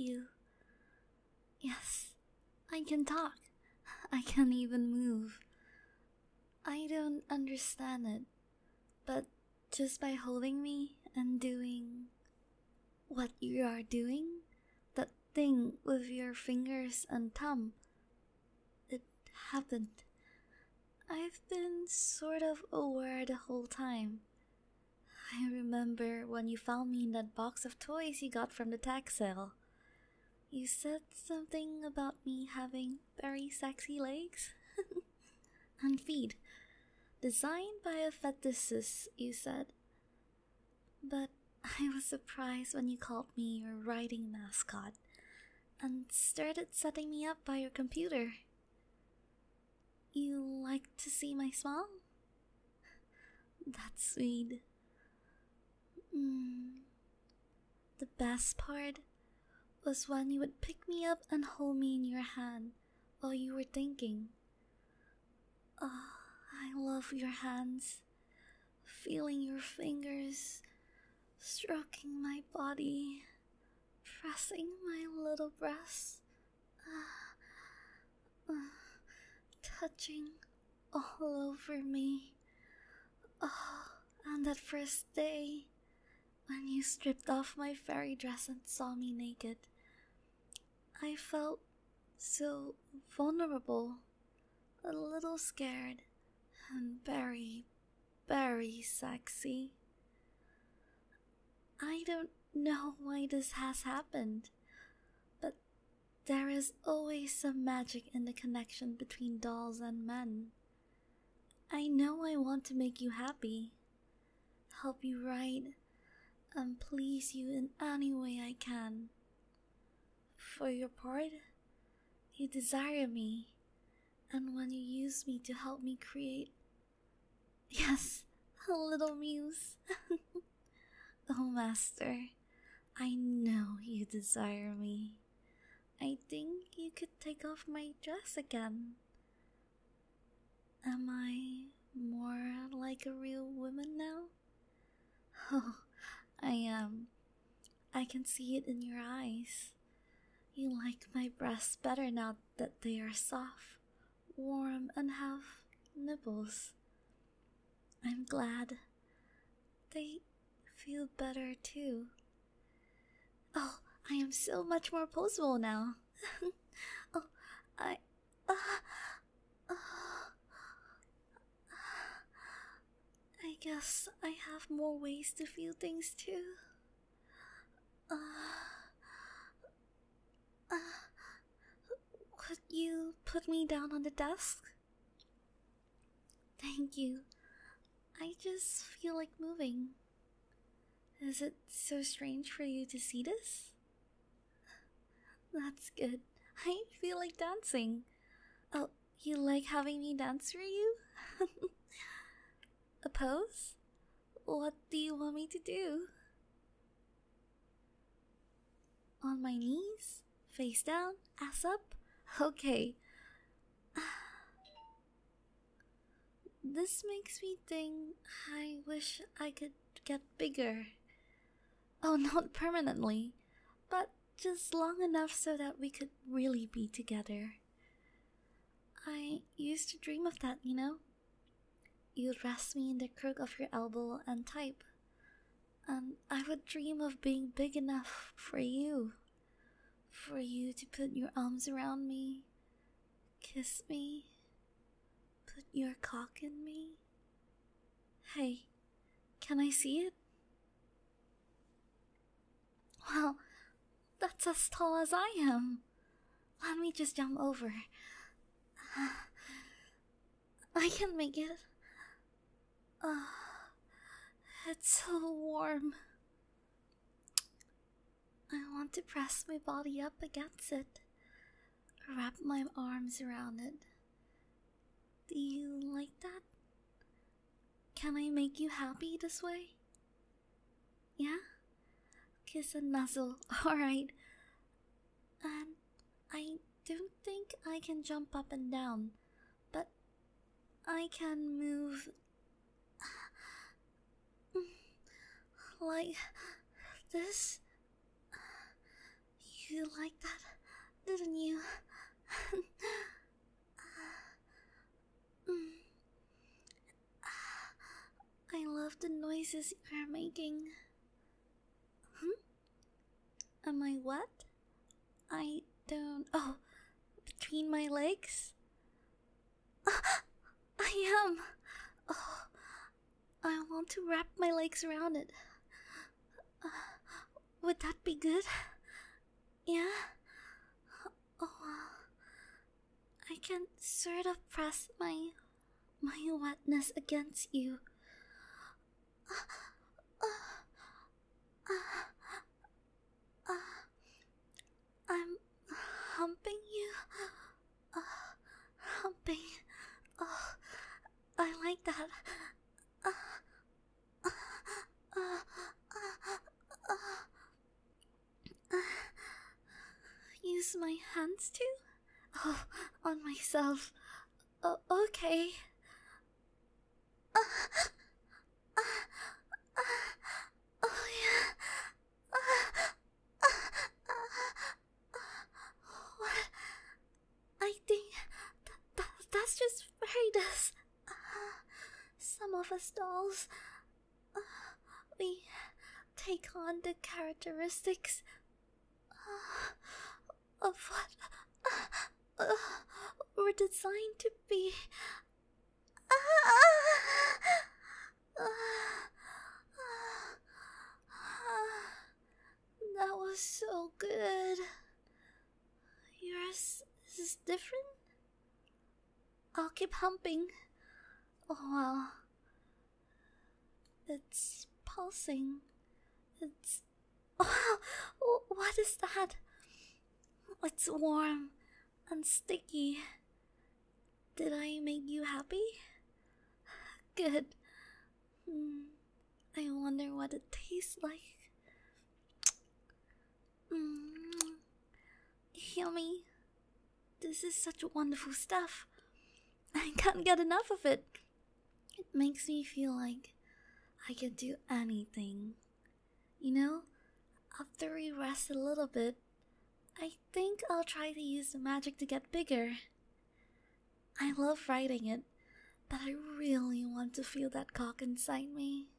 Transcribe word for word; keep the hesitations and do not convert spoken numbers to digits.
you. Yes, I can talk. I can even move. I don't understand it, but just by holding me and doing what you are doing, that thing with your fingers and thumb, it happened. I've been sort of aware the whole time. I remember when you found me in that box of toys you got from the tag sale. You said something about me having very sexy legs and feet, designed by a fetishist, you said. But I was surprised when you called me your riding mascot and started setting me up by your computer. You like to see my smile? That's sweet. Mm. The best part was when you would pick me up and hold me in your hand while you were thinking. Oh, I love your hands, feeling your fingers, stroking my body, pressing my little breasts, uh, uh, touching all over me. Oh, and that first day, when you stripped off my fairy dress and saw me naked, I felt so vulnerable, a little scared, and very, very sexy. I don't know why this has happened, but there is always some magic in the connection between dolls and men. I know I want to make you happy, help you right, and please you in any way I can. For your part, you desire me, and when you use me to help me create, yes, a little muse. Oh, Master, I know you desire me. I think you could take off my dress again. Am I more like a real woman now? Oh, I am. I can see it in your eyes. You like my breasts better now that they are soft, warm, and have nipples. I'm glad. They feel better too. Oh, I am so much more posable now. Oh, I... Uh, uh, I guess I have more ways to feel things too. Uh, uh, could you put me down on the desk? Thank you. I just feel like moving. Is it so strange for you to see this? That's good. I feel like dancing. Oh, you like having me dance for you? A pose? What do you want me to do? On my knees? Face down? Ass up? Okay. This makes me think I wish I could get bigger. Oh, not permanently, but just long enough so that we could really be together. I used to dream of that, you know? You'd rest me in the crook of your elbow and type, and I would dream of being big enough for you. For you to put your arms around me, kiss me, put your cock in me. Hey, can I see it? Well, that's as tall as I am. Let me just jump over. I can make it. Uh, it's so warm. I want to press my body up against it, wrap my arms around it. Do you like that? Can I make you happy this way? Yeah? Kiss and nuzzle, alright. And I don't think I can jump up and down, but I can move like this. You You liked that, didn't you? Mm. I love the noises you're making. Hmm? Am I what? I don't. Oh, between my legs? I am. Oh, I want to wrap my legs around it. Uh, would that be good? Yeah? Oh, well. I can sort of press my my wetness against you. Uh, uh, uh, I'm humping you. Uh, humping. Oh, I like that. Uh, uh, uh, uh, uh, use my hands too? Oh, on myself. Oh, okay. Uh, uh, uh, oh, yeah. Uh, uh, uh, what? I think th- th- that's just very does. Uh, some of us dolls, uh, we take on the characteristics uh, of what uh, uh, we're designed to be. That was so good. Yours is different? I'll keep humping. Oh wow. It's pulsing. It's... Oh, what is that? It's warm and sticky. Did I make you happy? Good. Mm, I wonder what it tastes like. Mm, yummy. This is such wonderful stuff. I can't get enough of it. It makes me feel like I can do anything. You know, after we rest a little bit, I think I'll try to use the magic to get bigger. I love riding it, but I really want to feel that cock inside me.